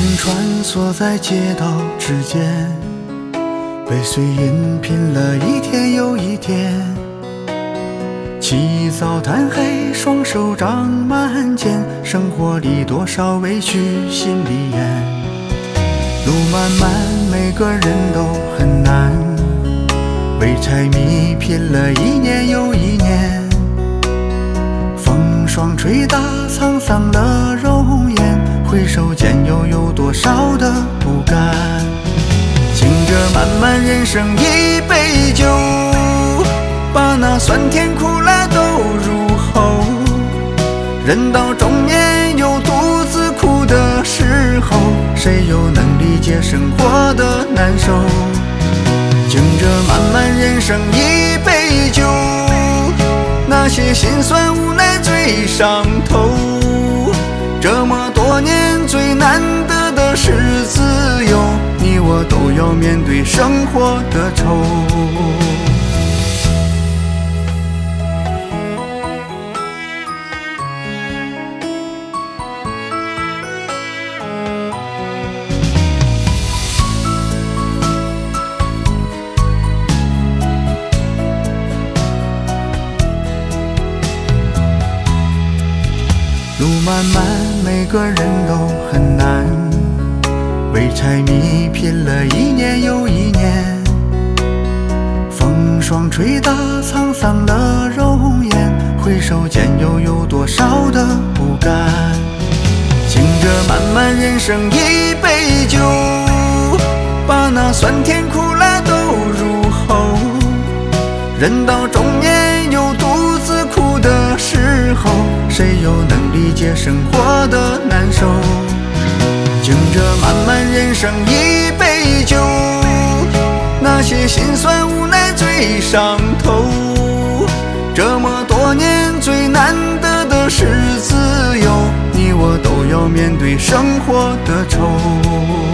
人穿梭在街道之间，被碎银拼了一天又一天。起早贪黑，双手掌满肩，生活里多少委屈心里咽。路漫漫，每个人都很难，为柴米拼了一年又一年。风霜吹打沧桑了容颜，回首间又有多少的不甘。敬着漫漫人生一杯酒，把那酸甜苦辣都入喉。人到中年有独自苦的时候，谁又能理解生活的难受？敬着漫漫人生一杯酒，那些辛酸无奈最上头。这么多年最难得的是自由，你我都要面对生活的愁。路漫漫，每个人都很难，为柴米拼了一年又一年。风霜吹打沧桑了容颜，回首间又有多少的不甘。敬着漫漫人生一杯酒，把那酸甜苦辣都入喉。人到中年有独自苦的时候，谁又能理解生活的难受？敬着漫漫人生一杯酒，那些辛酸无奈最上头。这么多年最难得的是自由，你我都要面对生活的愁。